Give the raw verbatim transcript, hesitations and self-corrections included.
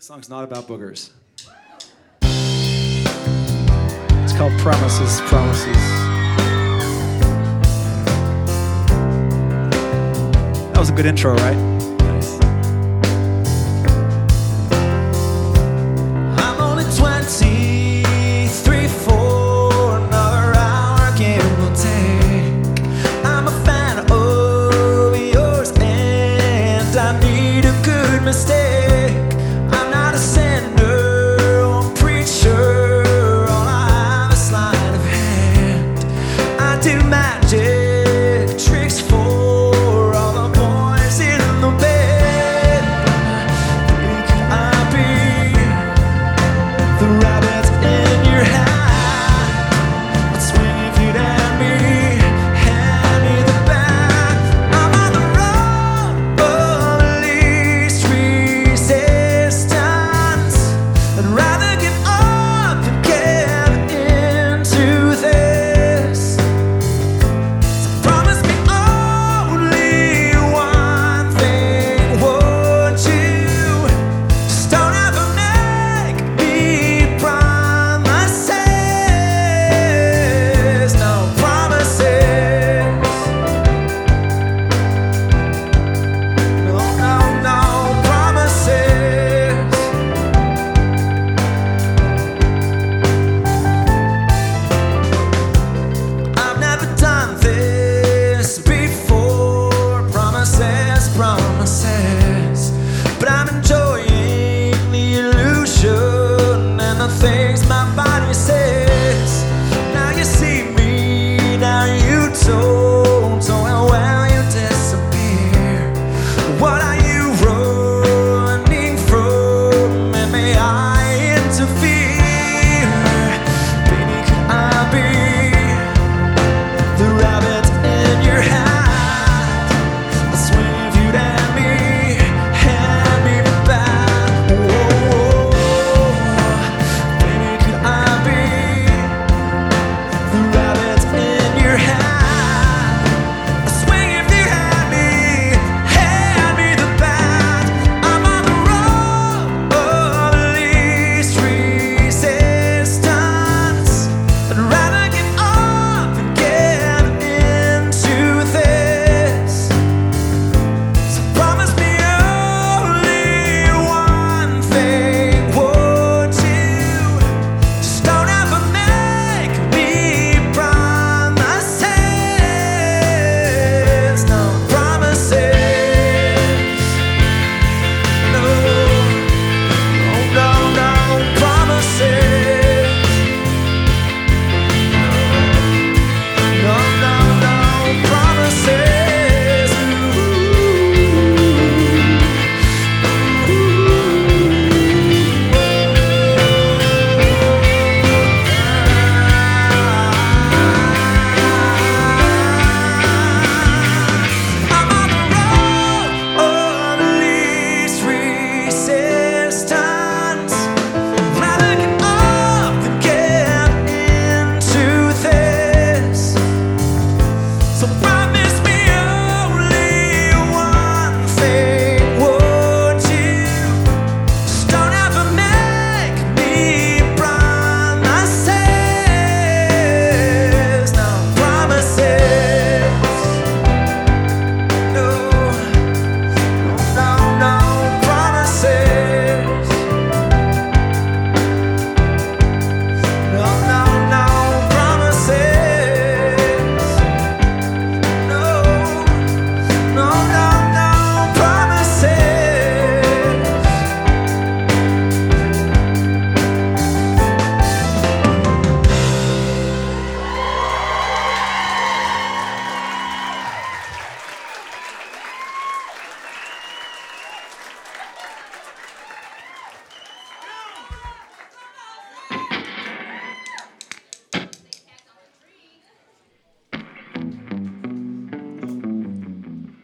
song's not about boogers. It's called Promises, Promises. That was a good intro, right? Nice. I'm only twenty-three, for another hour game will take. I'm a fan of yours and I need a good mistake. I'm not a sinner or preacher, all I have is sleight of hand. I do magic tricks for all the boys in the bed. Could I be the rabbit in your hat? I'd swing if you'd hand me, hand me the bat. I'm on the road of least resistance. I'd rather give up than get into this. So promise me only one thing, would you? Just don't ever make me promises. No promises. No, no, no promises. I've never done this before. Promises, promises. But I'm enjoying the illusion and the things my